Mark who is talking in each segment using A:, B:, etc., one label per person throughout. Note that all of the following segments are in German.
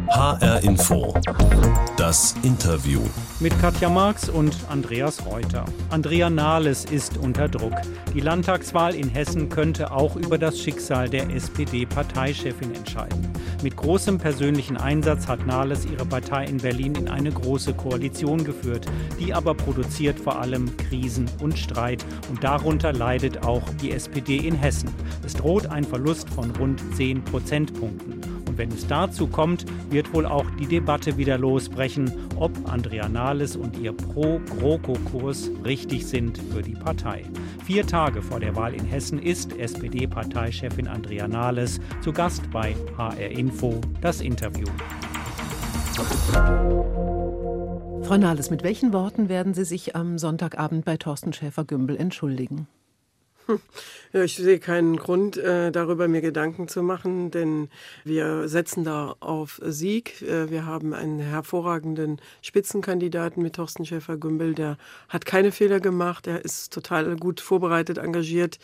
A: HR Info. Das Interview.
B: Mit Katja Marx und Andreas Reuter. Andrea Nahles ist unter Druck. Die Landtagswahl in Hessen könnte auch über das Schicksal der SPD-Parteichefin entscheiden. Mit großem persönlichen Einsatz hat Nahles ihre Partei in Berlin in eine große Koalition geführt. Die aber produziert vor allem Krisen und Streit. Und darunter leidet auch die SPD in Hessen. Es droht ein Verlust von rund 10 Prozentpunkten. Und wenn es dazu kommt, wird wohl auch die Debatte wieder losbrechen, ob Andrea Nahles und ihr Pro-GroKo-Kurs richtig sind für die Partei. 4 Tage vor der Wahl in Hessen ist SPD-Parteichefin Andrea Nahles zu Gast bei HR Info, das Interview.
C: Frau Nahles, mit welchen Worten werden Sie sich am Sonntagabend bei Thorsten Schäfer-Gümbel entschuldigen?
D: Ja, ich sehe keinen Grund, darüber mir Gedanken zu machen, denn wir setzen da auf Sieg. Wir haben einen hervorragenden Spitzenkandidaten mit Thorsten Schäfer-Gümbel, der hat keine Fehler gemacht, er ist total gut vorbereitet, engagiert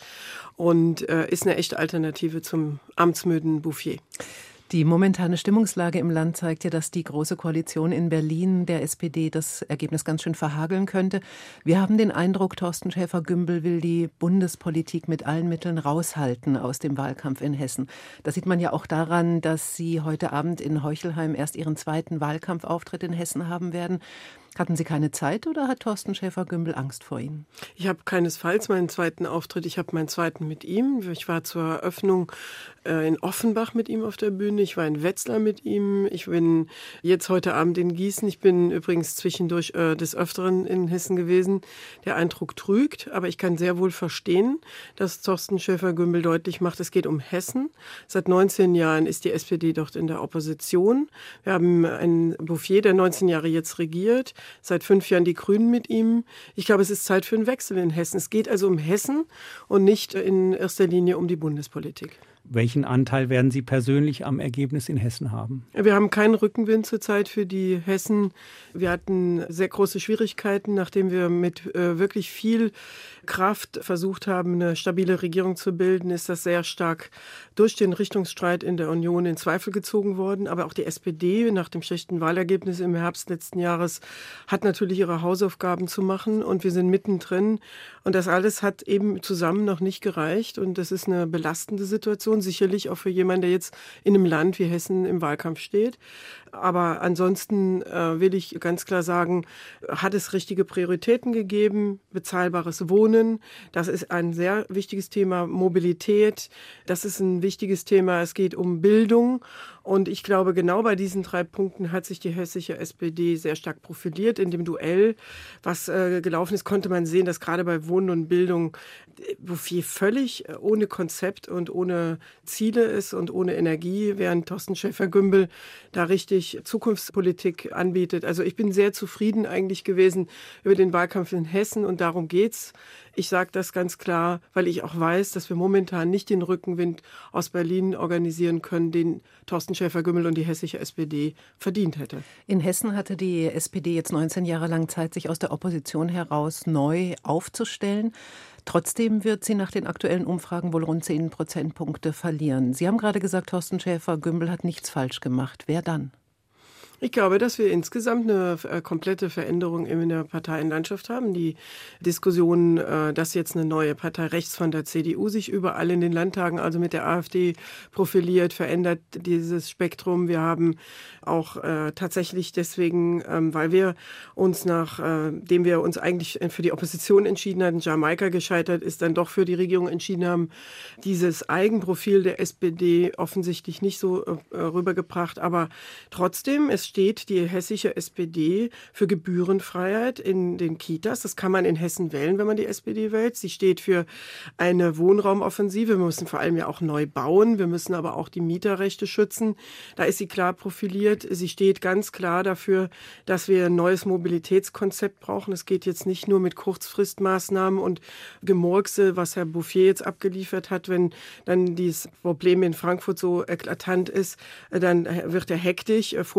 D: und ist eine echte Alternative zum amtsmüden Bouffier.
C: Die momentane Stimmungslage im Land zeigt ja, dass die Große Koalition in Berlin der SPD das Ergebnis ganz schön verhageln könnte. Wir haben den Eindruck, Thorsten Schäfer-Gümbel will die Bundespolitik mit allen Mitteln raushalten aus dem Wahlkampf in Hessen. Das sieht man ja auch daran, dass Sie heute Abend in Heuchelheim erst Ihren zweiten Wahlkampfauftritt in Hessen haben werden. Hatten Sie keine Zeit oder hat Thorsten Schäfer-Gümbel Angst vor Ihnen?
D: Ich habe keinesfalls meinen zweiten Auftritt. Ich habe meinen zweiten mit ihm. Ich war zur Eröffnung in Offenbach mit ihm auf der Bühne. Ich war in Wetzlar mit ihm. Ich bin jetzt heute Abend in Gießen. Ich bin übrigens zwischendurch des Öfteren in Hessen gewesen. Der Eindruck trügt, aber ich kann sehr wohl verstehen, dass Thorsten Schäfer-Gümbel deutlich macht, es geht um Hessen. Seit 19 Jahren ist die SPD dort in der Opposition. Wir haben einen Bouffier, der 19 Jahre jetzt regiert. Seit 5 Jahren die Grünen mit ihm. Ich glaube, es ist Zeit für einen Wechsel in Hessen. Es geht also um Hessen und nicht in erster Linie um die Bundespolitik.
B: Welchen Anteil werden Sie persönlich am Ergebnis in Hessen haben?
D: Wir haben keinen Rückenwind zurzeit für die Hessen. Wir hatten sehr große Schwierigkeiten, nachdem wir mit wirklich viel Kraft versucht haben, eine stabile Regierung zu bilden, ist das sehr stark durch den Richtungsstreit in der Union in Zweifel gezogen worden. Aber auch die SPD nach dem schlechten Wahlergebnis im Herbst letzten Jahres hat natürlich ihre Hausaufgaben zu machen und wir sind mittendrin. Und das alles hat eben zusammen noch nicht gereicht und das ist eine belastende Situation, sicherlich auch für jemanden, der jetzt in einem Land wie Hessen im Wahlkampf steht. Aber ansonsten will ich ganz klar sagen, hat es richtige Prioritäten gegeben, bezahlbares Wohnen, das ist ein sehr wichtiges Thema, Mobilität, das ist ein wichtiges Thema, es geht um Bildung und ich glaube, genau bei diesen 3 Punkten hat sich die hessische SPD sehr stark profiliert. In dem Duell, was gelaufen ist, konnte man sehen, dass gerade bei Wohnen und Bildung Bouffier völlig ohne Konzept und ohne Ziele ist und ohne Energie, während Thorsten Schäfer-Gümbel da richtig Zukunftspolitik anbietet. Also ich bin sehr zufrieden eigentlich gewesen über den Wahlkampf in Hessen und darum geht's. Ich sage das ganz klar, weil ich auch weiß, dass wir momentan nicht den Rückenwind aus Berlin organisieren können, den Thorsten Schäfer-Gümbel und die hessische SPD verdient hätte.
C: In Hessen hatte die SPD jetzt 19 Jahre lang Zeit, sich aus der Opposition heraus neu aufzustellen. Trotzdem wird sie nach den aktuellen Umfragen wohl rund 10 Prozentpunkte verlieren. Sie haben gerade gesagt, Thorsten Schäfer-Gümbel hat nichts falsch gemacht. Wer dann?
D: Ich glaube, dass wir insgesamt eine komplette Veränderung in der Parteienlandschaft haben. Die Diskussion, dass jetzt eine neue Partei rechts von der CDU sich überall in den Landtagen, also mit der AfD profiliert, verändert dieses Spektrum. Wir haben auch tatsächlich deswegen, weil wir uns nachdem wir uns eigentlich für die Opposition entschieden hatten, Jamaika gescheitert ist, dann doch für die Regierung entschieden haben, dieses Eigenprofil der SPD offensichtlich nicht so rübergebracht. Aber trotzdem, es steht die hessische SPD für Gebührenfreiheit in den Kitas. Das kann man in Hessen wählen, wenn man die SPD wählt. Sie steht für eine Wohnraumoffensive. Wir müssen vor allem ja auch neu bauen. Wir müssen aber auch die Mieterrechte schützen. Da ist sie klar profiliert. Sie steht ganz klar dafür, dass wir ein neues Mobilitätskonzept brauchen. Es geht jetzt nicht nur mit Kurzfristmaßnahmen und Gemurkse, was Herr Bouffier jetzt abgeliefert hat. Wenn dann dieses Problem in Frankfurt so eklatant ist, dann wird er hektisch. Vorher hätte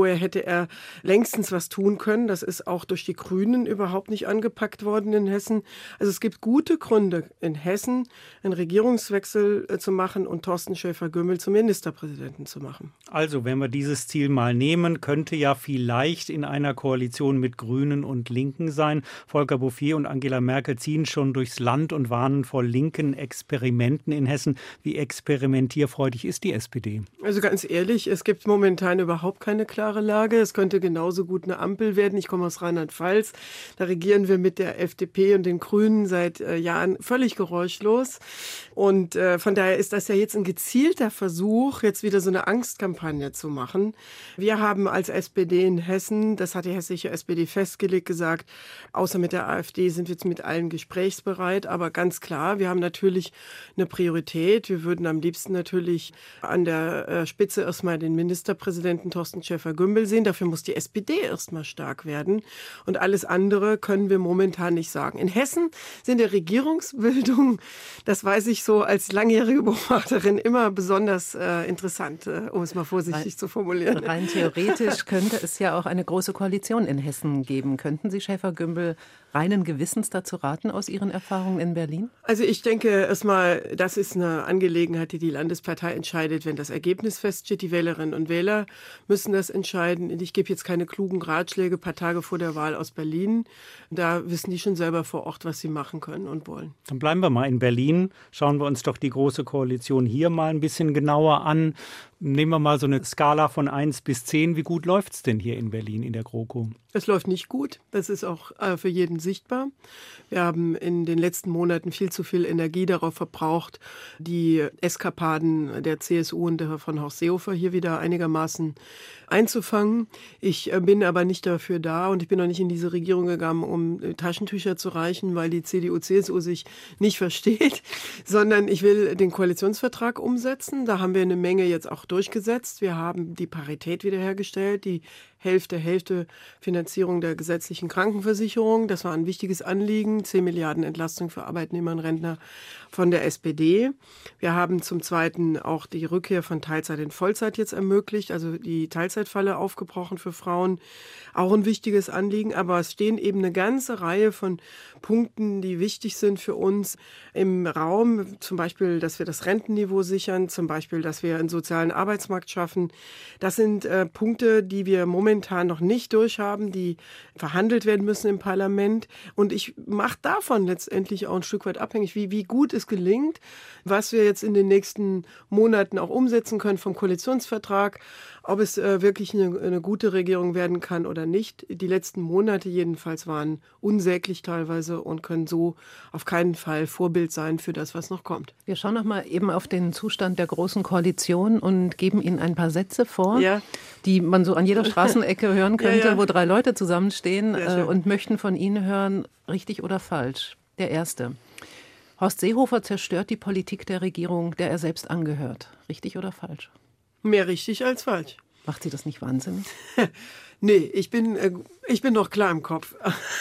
D: hätte er längstens was tun können. Das ist auch durch die Grünen überhaupt nicht angepackt worden in Hessen. Also es gibt gute Gründe, in Hessen einen Regierungswechsel zu machen und Thorsten Schäfer-Gümbel zum Ministerpräsidenten zu machen.
B: Also, wenn wir dieses Ziel mal nehmen, könnte ja vielleicht in einer Koalition mit Grünen und Linken sein. Volker Bouffier und Angela Merkel ziehen schon durchs Land und warnen vor linken Experimenten in Hessen. Wie experimentierfreudig ist die SPD?
D: Also ganz ehrlich, es gibt momentan überhaupt keine klare Lage. Es könnte genauso gut eine Ampel werden. Ich komme aus Rheinland-Pfalz. Da regieren wir mit der FDP und den Grünen seit Jahren völlig geräuschlos. Und von daher ist das ja jetzt ein gezielter Versuch, jetzt wieder so eine Angstkampagne zu machen. Wir haben als SPD in Hessen, das hat die hessische SPD festgelegt, gesagt, außer mit der AfD sind wir jetzt mit allen gesprächsbereit. Aber ganz klar, wir haben natürlich eine Priorität. Wir würden am liebsten natürlich an der Spitze erstmal den Ministerpräsidenten Thorsten Schäfer-Gümbel sehen. Dafür muss die SPD erstmal stark werden. Und alles andere können wir momentan nicht sagen. In Hessen sind der Regierungsbildung, das weiß ich so als langjährige Beobachterin, immer besonders interessant, um es mal vorsichtig zu formulieren.
C: Rein theoretisch könnte es ja auch eine große Koalition in Hessen geben. Könnten Sie Schäfer-Gümbel reinen Gewissens dazu raten aus Ihren Erfahrungen in Berlin?
D: Also ich denke erstmal, das ist eine Angelegenheit, die die Landespartei entscheidet, wenn das Ergebnis feststeht. Die Wählerinnen und Wähler müssen das entscheiden. Ich gebe jetzt keine klugen Ratschläge ein paar Tage vor der Wahl aus Berlin. Da wissen die schon selber vor Ort, was sie machen können und wollen.
B: Dann bleiben wir mal in Berlin. Schauen wir uns doch die Große Koalition hier mal ein bisschen genauer an. Nehmen wir mal so eine Skala von 1 bis 10. Wie gut läuft es denn hier in Berlin in der GroKo?
D: Es läuft nicht gut. Das ist auch für jeden sichtbar. Wir haben in den letzten Monaten viel zu viel Energie darauf verbraucht, die Eskapaden der CSU und von Horst Seehofer hier wieder einigermaßen einzufangen. Ich bin aber nicht dafür da und ich bin auch nicht in diese Regierung gegangen, um Taschentücher zu reichen, weil die CDU, CSU sich nicht versteht, sondern ich will den Koalitionsvertrag umsetzen. Da haben wir eine Menge jetzt auch durchgesetzt. Wir haben die Parität wiederhergestellt, die Hälfte Finanzierung der gesetzlichen Krankenversicherung. Das war ein wichtiges Anliegen. 10 Milliarden Entlastung für Arbeitnehmer und Rentner von der SPD. Wir haben zum Zweiten auch die Rückkehr von Teilzeit in Vollzeit jetzt ermöglicht, also die Teilzeitfalle aufgebrochen für Frauen. Auch ein wichtiges Anliegen, aber es stehen eben eine ganze Reihe von Punkten, die wichtig sind für uns im Raum. Zum Beispiel, dass wir das Rentenniveau sichern, zum Beispiel, dass wir einen sozialen Arbeitsmarkt schaffen. Das sind Punkte, die wir momentan noch nicht durchhaben, die verhandelt werden müssen im Parlament. Und ich mache davon letztendlich auch ein Stück weit abhängig, wie gut es gelingt, was wir jetzt in den nächsten Monaten auch umsetzen können vom Koalitionsvertrag, ob es wirklich eine gute Regierung werden kann oder nicht. Die letzten Monate jedenfalls waren unsäglich teilweise und können so auf keinen Fall Vorbild sein für das, was noch kommt.
C: Wir schauen noch mal eben auf den Zustand der Großen Koalition und geben Ihnen ein paar Sätze vor, die man so an jeder Straßenecke hören könnte, wo 3 Leute zusammenstehen und möchten von Ihnen hören, richtig oder falsch. Der erste. Horst Seehofer zerstört die Politik der Regierung, der er selbst angehört. Richtig oder falsch?
D: Mehr richtig als falsch.
C: Macht Sie das nicht wahnsinnig?
D: Nee, ich bin noch klar im Kopf.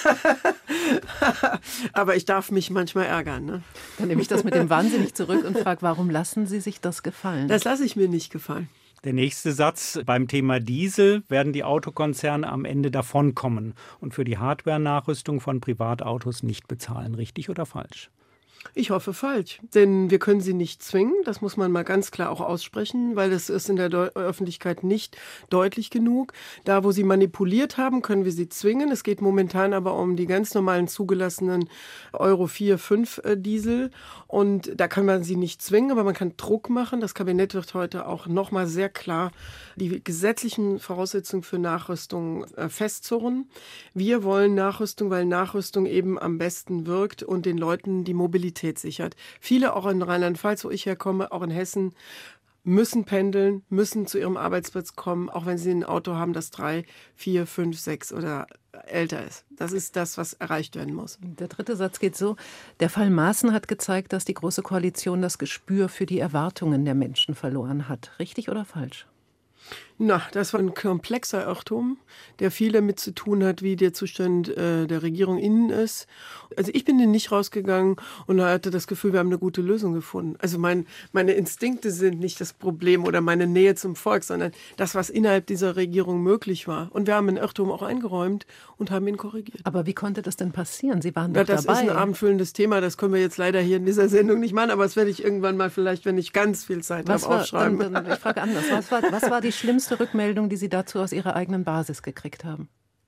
D: Aber ich darf mich manchmal ärgern. Ne?
C: Dann nehme ich das mit dem wahnsinnig zurück und frage, warum lassen Sie sich das gefallen?
D: Das lasse ich mir nicht gefallen.
B: Der nächste Satz: Beim Thema Diesel werden die Autokonzerne am Ende davonkommen und für die Hardware-Nachrüstung von Privatautos nicht bezahlen. Richtig oder falsch?
D: Ich hoffe falsch, denn wir können sie nicht zwingen, das muss man mal ganz klar auch aussprechen, weil das ist in der Öffentlichkeit nicht deutlich genug. Da, wo sie manipuliert haben, können wir sie zwingen. Es geht momentan aber um die ganz normalen zugelassenen Euro 4, 5 Diesel und da kann man sie nicht zwingen, aber man kann Druck machen. Das Kabinett wird heute auch nochmal sehr klar die gesetzlichen Voraussetzungen für Nachrüstung festzurren. Wir wollen Nachrüstung, weil Nachrüstung eben am besten wirkt und den Leuten die Mobilität sichert. Viele, auch in Rheinland-Pfalz, wo ich herkomme, auch in Hessen, müssen pendeln, müssen zu ihrem Arbeitsplatz kommen, auch wenn sie ein Auto haben, das 3, 4, 5, 6 oder älter ist. Das ist das, was erreicht werden muss.
C: Der dritte Satz geht so: Der Fall Maaßen hat gezeigt, dass die Große Koalition das Gespür für die Erwartungen der Menschen verloren hat. Richtig oder falsch?
D: Na, das war ein komplexer Irrtum, der viel damit zu tun hat, wie der Zustand der Regierung innen ist. Also ich bin nicht rausgegangen und hatte das Gefühl, wir haben eine gute Lösung gefunden. Also meine Instinkte sind nicht das Problem oder meine Nähe zum Volk, sondern das, was innerhalb dieser Regierung möglich war. Und wir haben einen Irrtum auch eingeräumt und haben ihn korrigiert.
C: Aber wie konnte das denn passieren? Sie waren doch dabei.
D: Das ist ein abendfüllendes Thema, das können wir jetzt leider hier in dieser Sendung nicht machen, aber das werde ich irgendwann mal vielleicht, wenn ich ganz viel Zeit habe, aufschreiben.
C: Ich frage anders. Was war die schlimmste Rückmeldung, die Sie dazu aus Ihrer eigenen Basis gekriegt haben?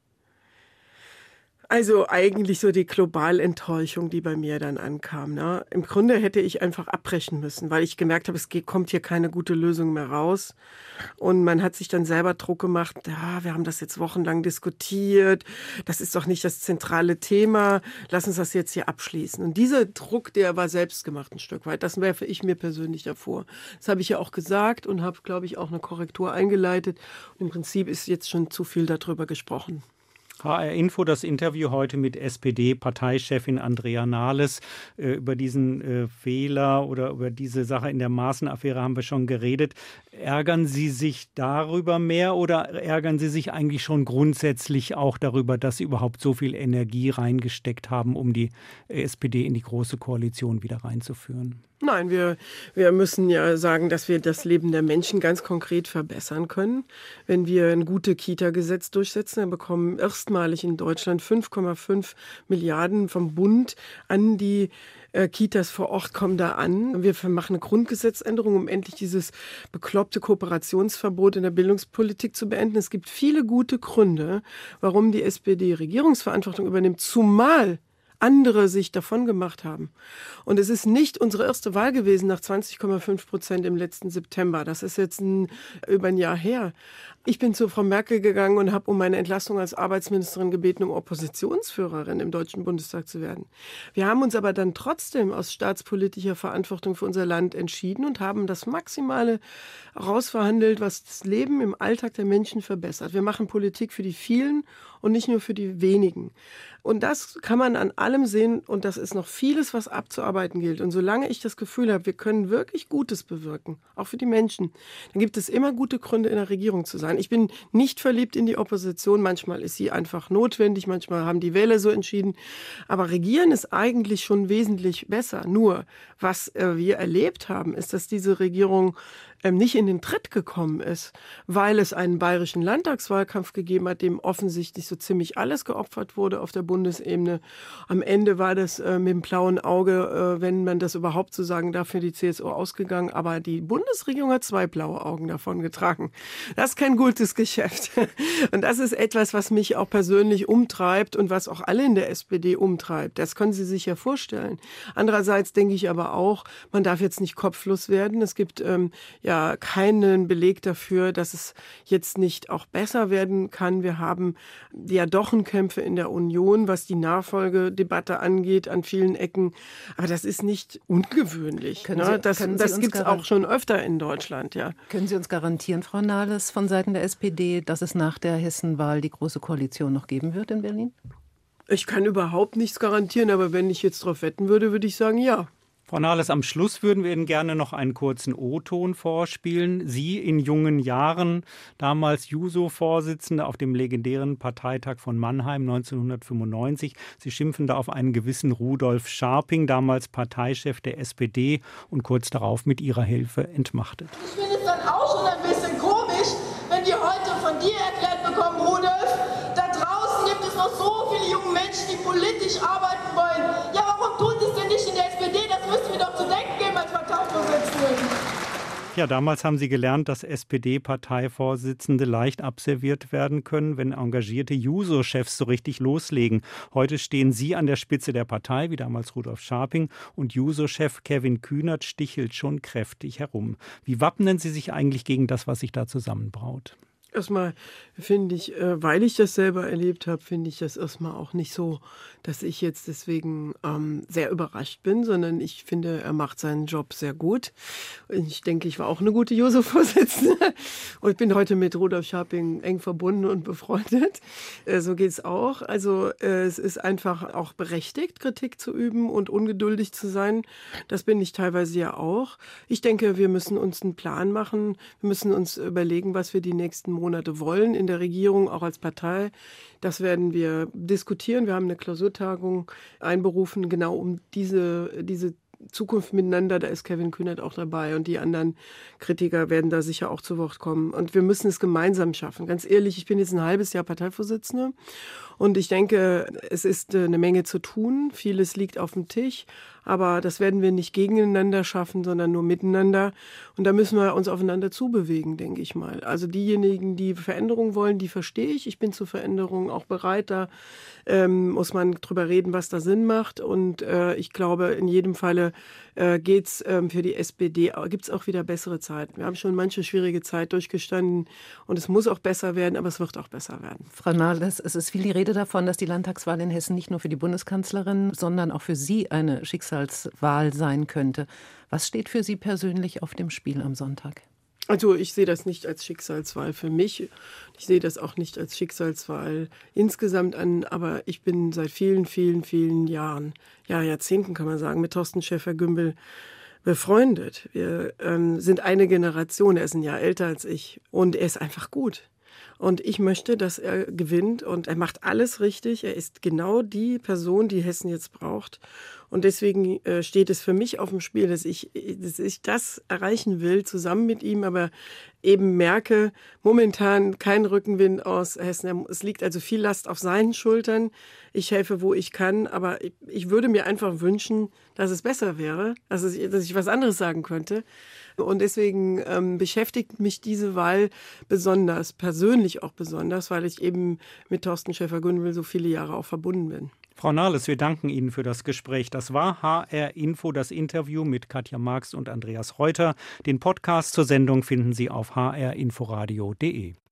D: Also eigentlich so die Globalenttäuschung, die bei mir dann ankam. Ne? Im Grunde hätte ich einfach abbrechen müssen, weil ich gemerkt habe, kommt hier keine gute Lösung mehr raus. Und man hat sich dann selber Druck gemacht, ja, wir haben das jetzt wochenlang diskutiert, das ist doch nicht das zentrale Thema, lass uns das jetzt hier abschließen. Und dieser Druck, der war selbst gemacht ein Stück weit, das werfe ich mir persönlich davor. Das habe ich ja auch gesagt und habe, glaube ich, auch eine Korrektur eingeleitet. Und im Prinzip ist jetzt schon zu viel darüber gesprochen.
B: HR Info, das Interview heute mit SPD-Parteichefin Andrea Nahles. Über diesen Fehler oder über diese Sache in der Maaßen-Affäre haben wir schon geredet. Ärgern Sie sich darüber mehr oder ärgern Sie sich eigentlich schon grundsätzlich auch darüber, dass Sie überhaupt so viel Energie reingesteckt haben, um die SPD in die Große Koalition wieder reinzuführen?
D: Nein, wir müssen ja sagen, dass wir das Leben der Menschen ganz konkret verbessern können. Wenn wir ein gutes Kita-Gesetz durchsetzen, dann bekommen erstmalig in Deutschland 5,5 Milliarden vom Bund an die Kitas vor Ort kommen da an. Wir machen eine Grundgesetzänderung, um endlich dieses bekloppte Kooperationsverbot in der Bildungspolitik zu beenden. Es gibt viele gute Gründe, warum die SPD Regierungsverantwortung übernimmt, zumal andere sich davon gemacht haben. Und es ist nicht unsere erste Wahl gewesen nach 20,5% im letzten September. Das ist jetzt über ein Jahr her. Ich bin zu Frau Merkel gegangen und habe um meine Entlassung als Arbeitsministerin gebeten, um Oppositionsführerin im Deutschen Bundestag zu werden. Wir haben uns aber dann trotzdem aus staatspolitischer Verantwortung für unser Land entschieden und haben das Maximale rausverhandelt, was das Leben im Alltag der Menschen verbessert. Wir machen Politik für die vielen und nicht nur für die wenigen. Und das kann man an allem sehen und das ist noch vieles, was abzuarbeiten gilt. Und solange ich das Gefühl habe, wir können wirklich Gutes bewirken, auch für die Menschen, dann gibt es immer gute Gründe, in der Regierung zu sein. Ich bin nicht verliebt in die Opposition. Manchmal ist sie einfach notwendig, manchmal haben die Wähler so entschieden. Aber regieren ist eigentlich schon wesentlich besser. Nur, was wir erlebt haben, ist, dass diese Regierung nicht in den Tritt gekommen ist, weil es einen bayerischen Landtagswahlkampf gegeben hat, dem offensichtlich so ziemlich alles geopfert wurde auf der Bundesebene. Am Ende war das mit dem blauen Auge, wenn man das überhaupt so sagen darf, für die CSU ausgegangen. Aber die Bundesregierung hat 2 blaue Augen davon getragen. Das ist kein gutes Geschäft. Und das ist etwas, was mich auch persönlich umtreibt und was auch alle in der SPD umtreibt. Das können Sie sich ja vorstellen. Andererseits denke ich aber auch, man darf jetzt nicht kopflos werden. Es gibt keinen Beleg dafür, dass es jetzt nicht auch besser werden kann. Wir haben Diadochenkämpfe in der Union, was die Nachfolgedebatte angeht, an vielen Ecken. Aber das ist nicht ungewöhnlich. Das gibt es auch schon öfter in Deutschland. Ja.
C: Können Sie uns garantieren, Frau Nahles, von Seiten der SPD, dass es nach der Hessenwahl die Große Koalition noch geben wird in Berlin?
D: Ich kann überhaupt nichts garantieren, aber wenn ich jetzt darauf wetten würde, würde ich sagen, ja.
B: Frau Nahles, am Schluss würden wir Ihnen gerne noch einen kurzen O-Ton vorspielen. Sie in jungen Jahren, damals Juso-Vorsitzende auf dem legendären Parteitag von Mannheim 1995. Sie schimpfen da auf einen gewissen Rudolf Scharping, damals Parteichef der SPD und kurz darauf mit Ihrer Hilfe entmachtet.
E: Ich finde es dann auch schon ein bisschen komisch, wenn wir heute von dir erklärt bekommen, Rudolf, da draußen gibt es noch so viele junge Menschen, die politisch arbeiten wollen. Ja, warum tun sie es denn nicht in der SPD? Das müssen wir doch zu denken geben als Parteivorsitzende.
B: Ja, damals haben Sie gelernt, dass SPD-Parteivorsitzende leicht abserviert werden können, wenn engagierte Juso-Chefs so richtig loslegen. Heute stehen Sie an der Spitze der Partei, wie damals Rudolf Scharping, und Juso-Chef Kevin Kühnert stichelt schon kräftig herum. Wie wappnen Sie sich eigentlich gegen das, was sich da zusammenbraut?
D: Erstmal finde ich, weil ich das selber erlebt habe, finde ich das erstmal auch nicht so, dass ich jetzt deswegen sehr überrascht bin, sondern ich finde, er macht seinen Job sehr gut. Und ich denke, ich war auch eine gute Juso-Vorsitzende und ich bin heute mit Rudolf Scharping eng verbunden und befreundet. So geht's auch. Also es ist einfach auch berechtigt, Kritik zu üben und ungeduldig zu sein. Das bin ich teilweise ja auch. Ich denke, wir müssen uns einen Plan machen. Wir müssen uns überlegen, was wir die nächsten Monate wollen in der Regierung, auch als Partei. Das werden wir diskutieren. Wir haben eine Klausurtagung einberufen, genau um diese Zukunft miteinander. Da ist Kevin Kühnert auch dabei und die anderen Kritiker werden da sicher auch zu Wort kommen. Und wir müssen es gemeinsam schaffen. Ganz ehrlich, ich bin jetzt ein halbes Jahr Parteivorsitzende und ich denke, es ist eine Menge zu tun. Vieles liegt auf dem Tisch. Aber das werden wir nicht gegeneinander schaffen, sondern nur miteinander. Und da müssen wir uns aufeinander zubewegen, denke ich mal. Also diejenigen, die Veränderung wollen, die verstehe ich. Ich bin zur Veränderung auch bereit. Da muss man drüber reden, was da Sinn macht. Und ich glaube, in jedem Falle geht's für die SPD, gibt's auch wieder bessere Zeiten. Wir haben schon manche schwierige Zeit durchgestanden. Und es muss auch besser werden, aber es wird auch besser werden.
C: Frau Nahles, es ist viel die Rede davon, dass die Landtagswahl in Hessen nicht nur für die Bundeskanzlerin, sondern auch für Sie eine Schicksalswahl sein könnte. Was steht für Sie persönlich auf dem Spiel am Sonntag?
D: Also ich sehe das nicht als Schicksalswahl für mich. Ich sehe das auch nicht als Schicksalswahl insgesamt an. Aber ich bin seit vielen, vielen, vielen Jahren, ja Jahrzehnten kann man sagen, mit Thorsten Schäfer-Gümbel befreundet. Wir sind eine Generation. Er ist ein Jahr älter als ich. Und er ist einfach gut. Und ich möchte, dass er gewinnt und er macht alles richtig. Er ist genau die Person, die Hessen jetzt braucht. Und deswegen steht es für mich auf dem Spiel, dass ich das erreichen will, zusammen mit ihm, aber eben merke, momentan kein Rückenwind aus Hessen. Es liegt also viel Last auf seinen Schultern. Ich helfe, wo ich kann, aber ich würde mir einfach wünschen, dass es besser wäre, dass ich was anderes sagen könnte. Und deswegen beschäftigt mich diese Wahl besonders, persönlich auch besonders, weil ich eben mit Thorsten Schäfer-Gümbel so viele Jahre auch verbunden bin.
B: Frau Nahles, wir danken Ihnen für das Gespräch. Das war HR Info, das Interview mit Katja Marx und Andreas Reuter. Den Podcast zur Sendung finden Sie auf hrinforadio.de.